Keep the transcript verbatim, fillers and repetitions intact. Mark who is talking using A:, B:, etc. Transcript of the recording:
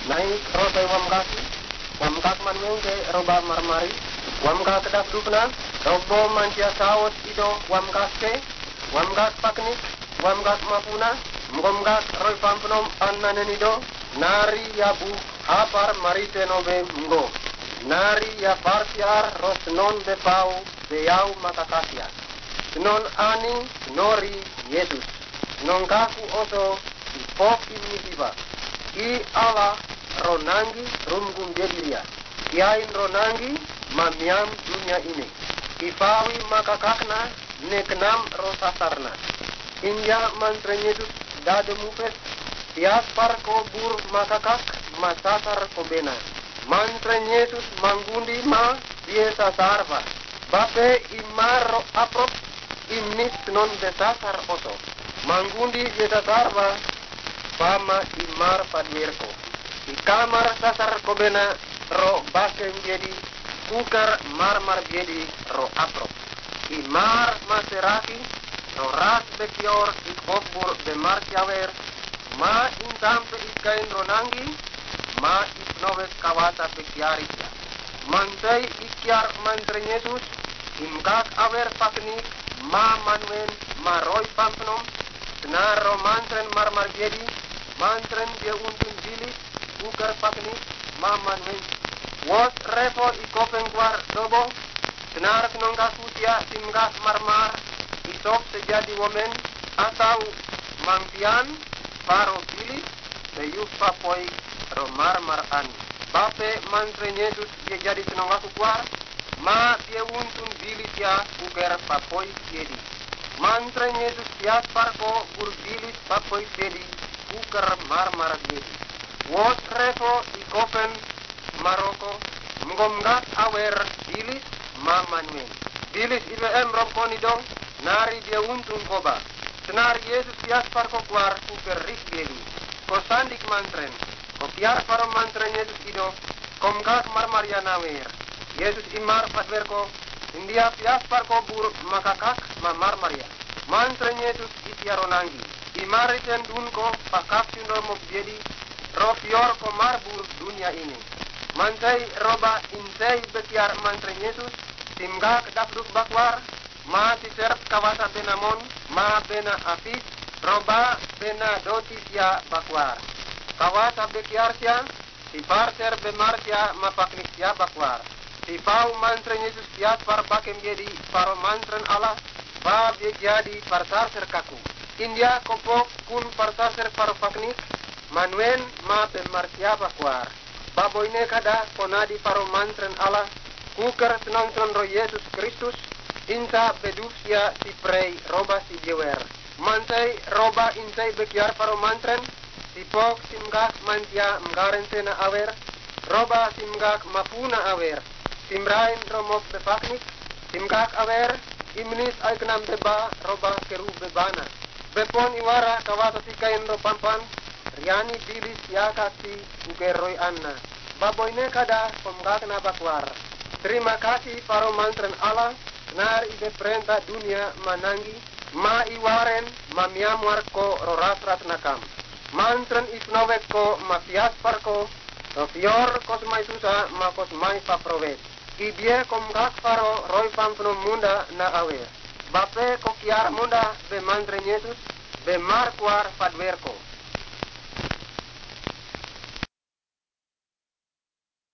A: naik rotai wamkaki, wamkak manwenge roba marmari, wamkak kedak dupna, robo mancia saos ido wamkak ke, wamkak paknik, wamkak mapuna, mgomkak roy pampnom annanenido, nari yabu hapar marite nobe mgo, nari ya parsiar rosnon bepau beyau makakasia, non ani nori Yesus, non kaku oso ipok imnisiba, I ala ronangi rumgum jediria, kiain ronangi mamiam dunia ini, ifawi makakakna neknam rosasarna, inja mantra Yesus dade mupes, tias parko bur makakak masasar kobena, mantra Yesus manggundi ma biasa sarva, bape imaro aprop imnis non besasar oso, manggundi biasa sarva, Pama imar padwirko, di kamar sasar kobena ro basem jadi, kukar marmar jadi ro aprok. Imar maseraki, ro ras bekior ikobur bemar siawer, ma intampe ikain ronangi, ma ipnowes kawata bekiarikia. Mantai ikiar mantre Yesus, imkak awer paknik, ma manwen maroi pampnom, senaro mantren marmar jadi, mantren dia untin bilis, bukar pakni, maman wen. Was repo ikopen kuar dobo, senar senongka kutia simgak marmar, isop sejadi women, atau mangpian, paro bilis, beyuk papoi, ro marmar an. Bape mantren Yesus dia jadi senongka kuar, ma dia untun bilis ya, bukar papoi jadi. Mantren Yesus tias parko, bur bilis papoi jadi, Bukar marmar jadi. Wos revo ikopen Maroko mgomgat awer bilis mamanwen. Bilis ibe em romponi dong nari dia untun koba. Senar Yesus pias parko kuar kuker rik jadi. Ko sandik mantren. Ko piar paro mantren Yesus ido. Komgat marmaria nawer. Yesus imar patwerko. India pias parko bur makakak ma marmaria. Mantren Yesus itiaronangi. Imariten dunko pakak sindromo jadi rofior ko marbur dunia ini. Mantai roba insei betiar mantre Yesus timgak dakduk bakwar ma tiserp kawasa benamon ma bena apis roba bena dotisya bakwar. Kawasa bekiar sia tiparser bemarsia ma paknik sia bakwar. Tipau mantre Yesus tiat par bakem jadi paro mantren Allah ba jadi parsarser kaku. India kopok kun partaser paro paknik manwen ma pemarsia bakwar baboine kada konadi paro mantren ala kuker tenongton ro Yesus Kristus inta bedufsia si prei roba si jewer mantai roba intai bekiar paro mantren tipok simgak mantia mgarentena awer roba simgak mapuna awer simrain romok bepaknik simgak awer imnis aiknam beba roba keru bebana Bepon iwara kawasa tikain ro pampan, riani bilis yakasi ugeroi anna. Baboine kada pemgakna bakwar. Terima kasih paro mantren Allah, nar ibe perintah dunia manangi, ma iwaren mamiamwar ko roratrat nakam. Mantren ifnowek ko mafias parko, rofior kosmai susa ma kosmai paprovet. Ibie komgak paro roi pampno munda na awer. Bape kokiar munda be mantren Yesus be markwar padwerko.